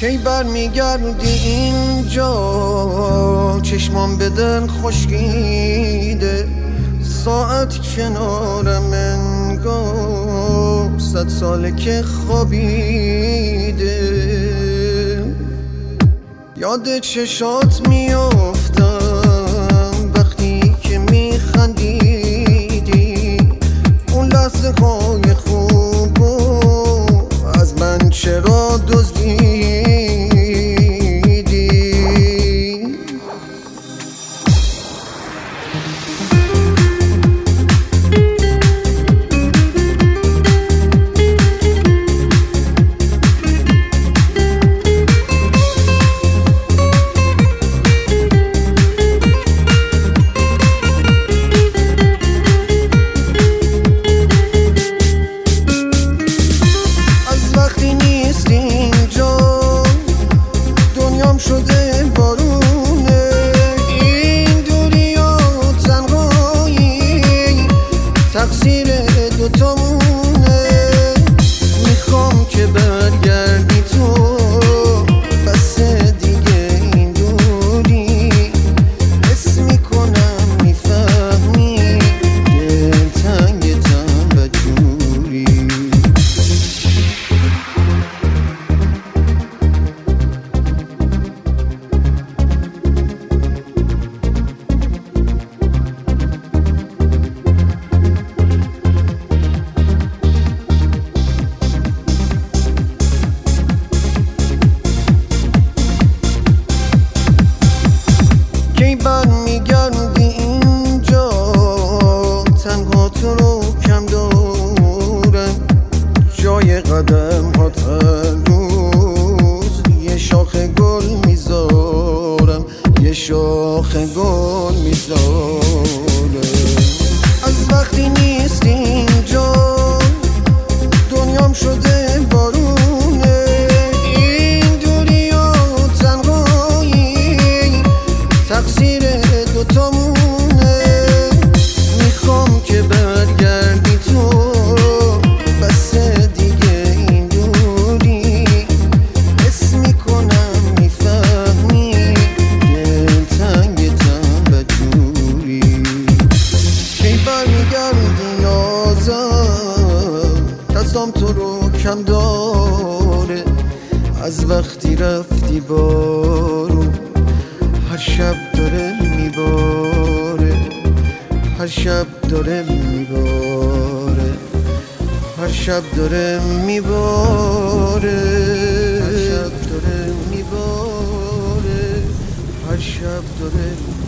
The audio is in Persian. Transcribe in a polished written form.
کی برمیگردی اینجا؟ چشمام به دل خشکیده، ساعت کنارم انگار 100 ساله که خوابیده. یاد چشات میافتم وقتی که میخندیدی، اون لحظه های خوبو از من چرا دزدیدی؟ شده بارونه این دنیا، تنهایی تقصیر دوتامونه. میخوام که برگردی تو، بس دیگه این دوری. حس میکنم میفهمی دل تنگتم بدجوری. کی برمیگردی اینجا؟ تنها تو رو کم دارم، جای قدم ها هر روز یه شاخ گل میذارم، یه شاخ گل میذارم. از وقتی نیست اینجا دنیام شده بارونه این دنیا، تنهایی تقصیر دوتامونه. میخوام که برگردی تو، بس دیگه این دوری. حس میکنم میفهمی دل تنگتم بدجوری. کی برمیگردی نازم؟ دستام تو رو کم داره، از وقتی رفتی بارون هر شب داره میباره، هر شب داره میباره، هر شب داره میباره، هر شب داره میباره، هر شب داره